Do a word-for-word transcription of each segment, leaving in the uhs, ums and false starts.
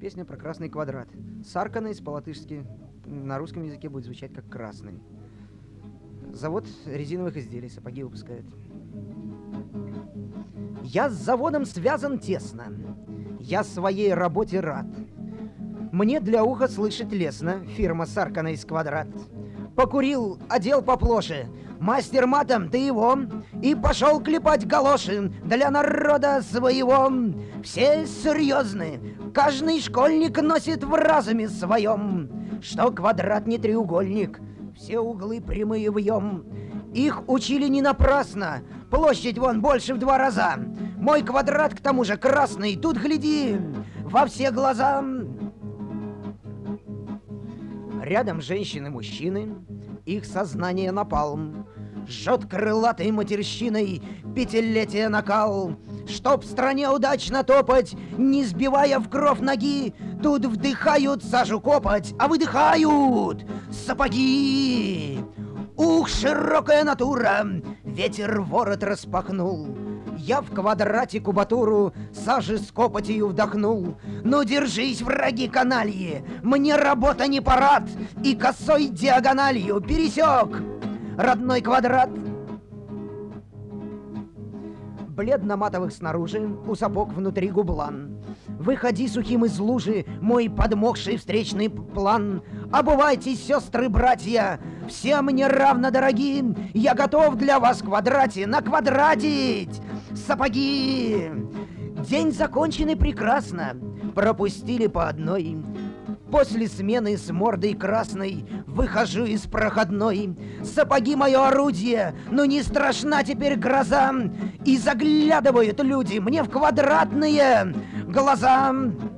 Песня про красный квадрат. Сарканейс по-латышски на русском языке будет звучать как красный. Завод резиновых изделий, сапоги выпускает. Я с заводом связан тесно, я своей работе рад. Мне для уха слышать лестно фирма Сарканейс Квадрат. Покурил, одел поплоше, мастер матом ты его, и пошел клепать галоши для народа своего. Все серьезны, каждый школьник носит в разуме своем, что квадрат не треугольник, все углы прямые вьем. Их учили не напрасно, площадь вон больше в два раза. Мой квадрат к тому же красный, тут гляди во все глаза. Рядом женщины-мужчины, их сознание напалм, жжет крылатой матерщиной пятилетие накал. Чтоб в стране удачно топать, не сбивая в кровь ноги, тут вдыхают сажу копоть, а выдыхают сапоги. Ух, широкая натура, ветер ворот распахнул. Я в квадрате кубатуру сажи с копотью вдохнул. Ну держись, враги канальи, мне работа не парад, и косой диагональю пересек родной квадрат. Бледно-матовых снаружи, у сапог внутри гублан. Выходи сухим из лужи, мой подмокший встречный план. Обувайтесь, сестры-братья, все мне равно дороги. Я готов для вас в квадрате наквадратить сапоги. День законченный прекрасно, пропустили по одной. После смены с мордой красной выхожу из проходной. Сапоги мое орудие, но не страшна теперь гроза. И заглядывают люди мне в квадратные глаза.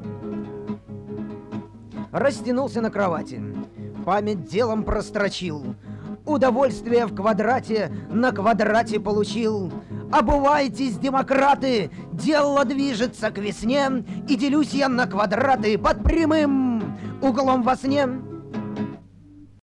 Растянулся на кровати, память делом прострочил. Удовольствие в квадрате на квадрате получил. Обувайтесь, демократы, дело движется к весне, и делюсь я на квадраты под прямым углом во сне.